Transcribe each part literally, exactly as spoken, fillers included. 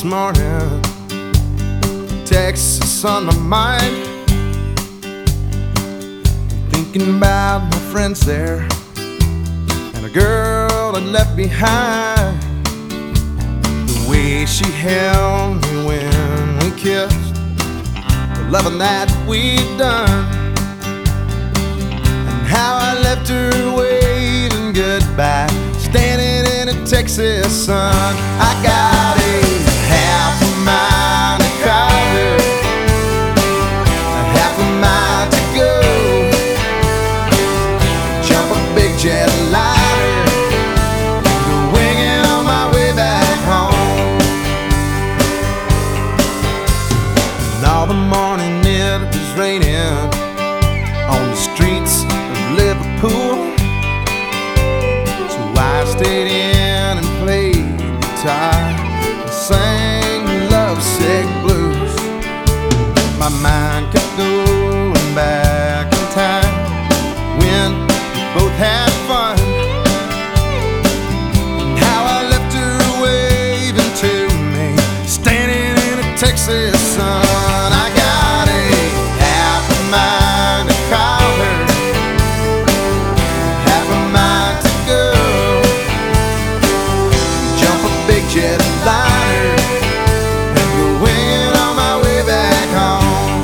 morning, Texas on my mind, thinking about my friends there and a girl I left behind. The way she held me when we kissed, the loving that we'd done, and how I left her waving goodbye, standing in the Texas sun. I got a half a mile to cover, a half a mile to go, jump a big jet liner, go winging on my way back home. And all the morning it was raining on the streets of Liverpool, so I stayed in and played guitar and sang lovesick blues. My mind kept going back in time when we both had fun, and how I left her waving to me, standing in a Texas sun. I got a half a mind to call her, half a mind to go, jump a big jet liner and go winging on my way back home.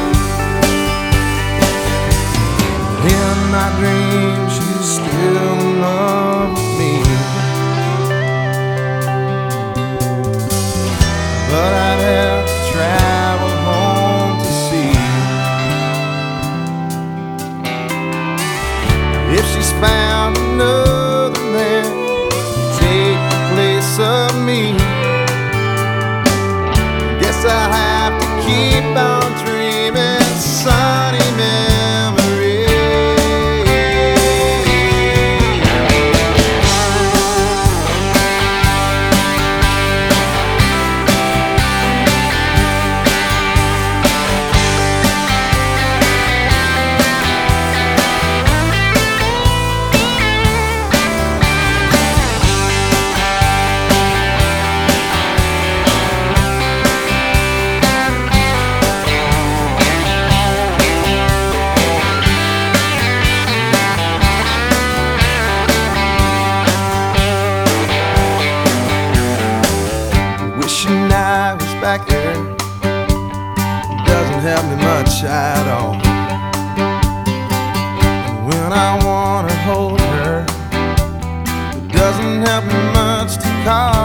In my dreams she's still in love with me, but I'd have to travel home to see if she's found another man to take the place of me. Guess I'll have to keep on dreaming sunny memories. Wishing I was back there doesn't help me much at all. And when I wanna hold her, it doesn't help me much to call